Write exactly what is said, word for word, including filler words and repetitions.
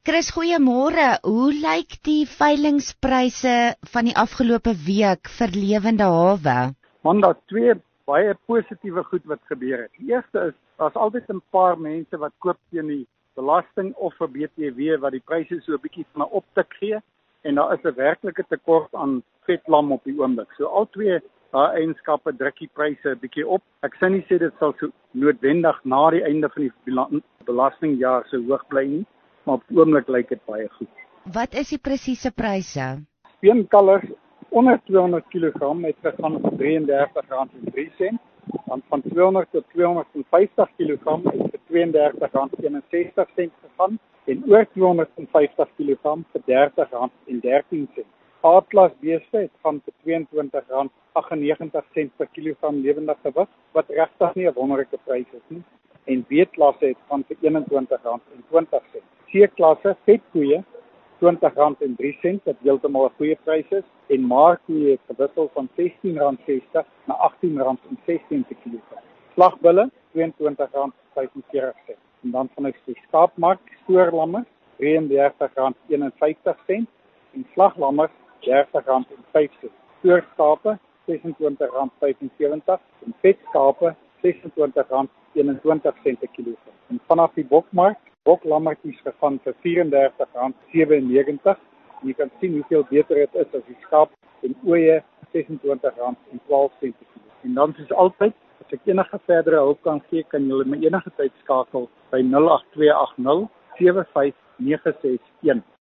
Chris, goeiemôre. Hoe lyk die veilingspryse van die afgelope week vir lewende hawe? Man, daar twee baie positiewe goed wat gebeur het. Die eerste is, daar's altyd 'n paar mense wat koop teen die belasting of vir B T W wat die pryse so 'n bietjie van 'n optik gee en daar is 'n werklike tekort aan vetlam op die oomblik. So al twee daai eienskappe druk die pryse 'n bietjie op. Ek sê nie sê dit sal so noodwendig na die einde van die belastingjaar so hoog bly nie, maar op die oomblik lyk dit baie goed. Wat is die presiese pryse? Steenkalvers onder tweehonderd kilogram het gegaan vir drieëndertig rand en drie sent, dan van tweehonderd tot tweehonderdvyftig kilogram het vir tweeëndertig rand en eenensestig sent gegaan en oor tweehonderdvyftig kilogram vir dertig rand en dertien sent. A-klas beeste het gaan vir tweeëntwintig rand aggennegentig sent per kilogram lewendige gewig, wat regtig nie 'n wonderlike prys is nie. En B-klasse het gaan vir eenentwintig rand en twintig sent. C-klasse vetkoeie twintig rand en drie sent, wat heeltemal 'n goeie prys is, en maarkoeie het gewissel van sestien rand sestig na agttien rand en sestien per kilogram. Slagbulle tweeëntwintig rand vyfenveertig sent. En dan van die skaapmark spoorlammers drieëndertig rand eenenvyftig sent en slaglammers dertig rand en vyf sent. Spoorskape sesentwintig rand vyfensewentig en vetskape sesentwintig rand eenentwintig sent per kilogram. En vanaf die bokmark boklammertjies gegaan vir vierendertig rand sewennegentig. En jy kan sien hoeveel beter dit is as die skaap en ooe sesentwintig rand en twaalf sent per kilogram. En dan soos altyd, as ek enige verdere hulp kan gee, kan julle my enige tyd skakel by nul agt twee agt nul sewe vyf nege ses een.